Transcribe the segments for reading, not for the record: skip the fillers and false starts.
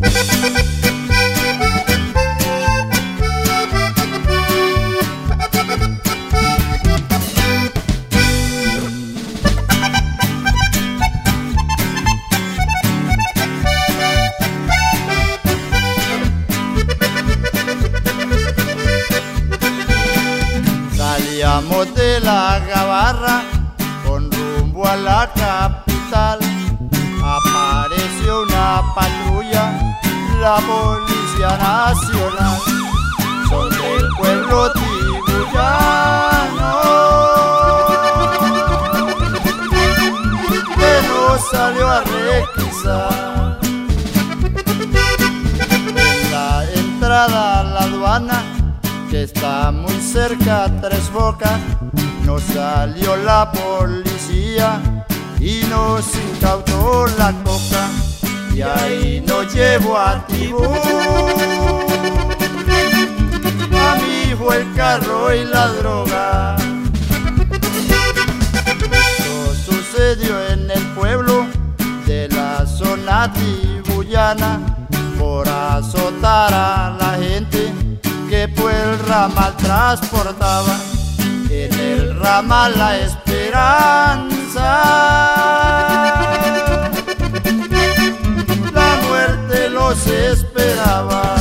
Salíamos de la Gabarra con rumbo a la capital. Apareció una patrulla, la Policía Nacional. Son del pueblo tibuyano que nos salió a requisar. En la entrada a la aduana, que está muy cerca, Tres Bocas, nos salió la policía y nos incautó la coca, y ahí nos llevó a Tibú. A mi hijo el carro y la droga. Esto sucedió en el pueblo de la zona tibuyana, por azotar a la gente que por el ramal transportaba. En el ramal La Esperanza, la muerte los esperaba.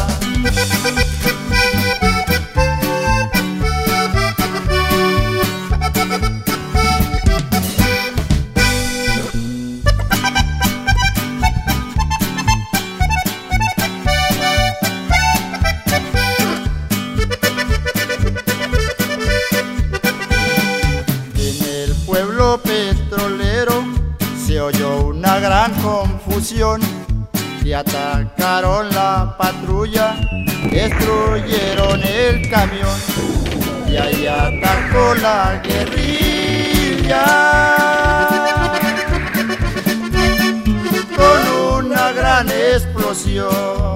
Pueblo petrolero se oyó una gran confusión y atacaron la patrulla, destruyeron el camión, y ahí atacó la guerrilla con una gran explosión.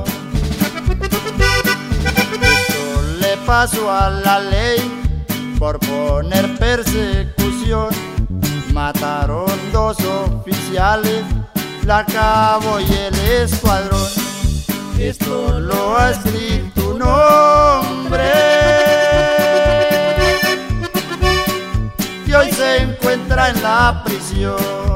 Esto le pasó a la ley por poner persecución. Mataron 2 oficiales, la cabo y el escuadrón. Esto lo ha escrito un hombre que hoy se encuentra en la prisión.